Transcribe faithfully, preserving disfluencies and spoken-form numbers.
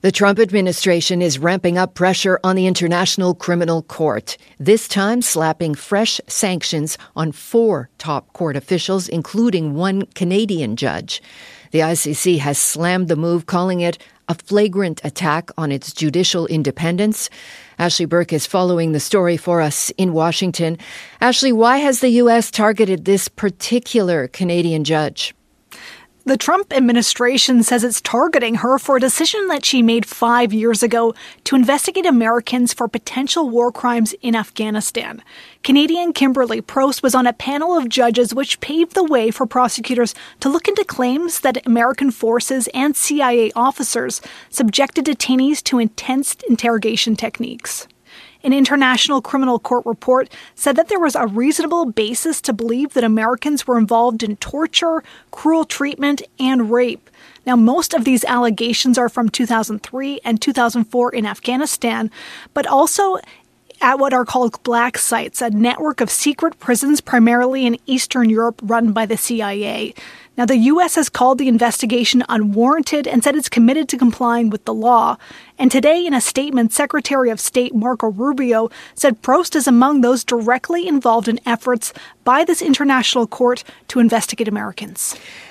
The Trump administration is ramping up pressure on the International Criminal Court, this time slapping fresh sanctions on four top court officials, including one Canadian judge. The I C C has slammed the move, calling it a flagrant attack on its judicial independence. Ashley Burke is following the story for us in Washington. Ashley, why has the U S targeted this particular Canadian judge? The Trump administration says it's targeting her for a decision that she made five years ago to investigate Americans for potential war crimes in Afghanistan. Canadian Kimberly Prost was on a panel of judges which paved the way for prosecutors to look into claims that American forces and C I A officers subjected detainees to intense interrogation techniques. An International Criminal Court report said that there was a reasonable basis to believe that Americans were involved in torture, cruel treatment, and rape. Now, most of these allegations are from two thousand three and two thousand four in Afghanistan, but also at what are called black sites, a network of secret prisons primarily in Eastern Europe run by the C I A. Now, the U S has called the investigation unwarranted and said it's committed to complying with the law. And today, in a statement, Secretary of State Marco Rubio said Prost is among those directly involved in efforts by this international court to investigate Americans.